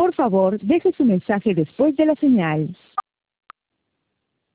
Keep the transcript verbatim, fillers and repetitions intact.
Por favor, deje su mensaje después de la señal.